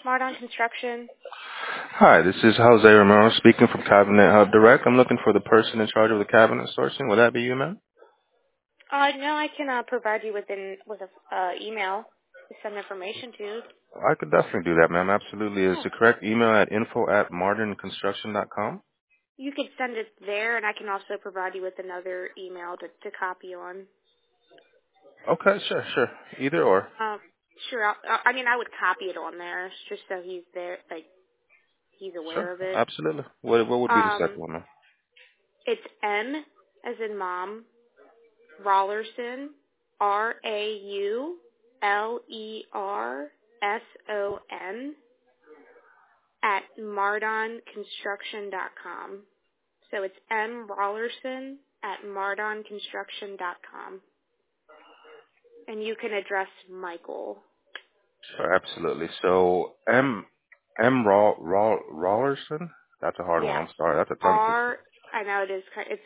Smart on Construction. Hi, this is Jose Romero speaking from Cabinet Hub Direct. I'm looking for the person in charge of the cabinet sourcing. Would that be you, ma'am? No, I can provide you with a email to send information to. I could definitely do that, ma'am. Absolutely. Is Yeah. the correct email at info@martinconstruction.com? You could send it there, and I can also provide you with another email to copy on. Okay, sure. Either or. Sure. I would copy it on there just so he's there, like he's Sure, aware of it. absolutely. What would be the second one, ma'am? It's M as in mom, Rollerson, RAULERSON at mardonconstruction.com. So it's M. Rollerson at mardonconstruction.com. And you can address Michael. Sure, absolutely. So Rollerson? That's a hard one. Yeah. I'm sorry. That's a tongue twister. I know it is. It's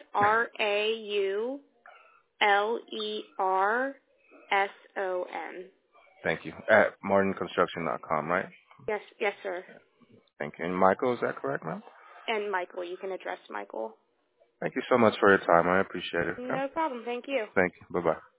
RAULERSON. Thank you. At martinconstruction.com, right? Yes, sir. Thank you. And Michael, is that correct, ma'am? And Michael, you can address Michael. Thank you so much for your time. I appreciate it. Okay? No problem. Thank you. Thank you. Bye-bye.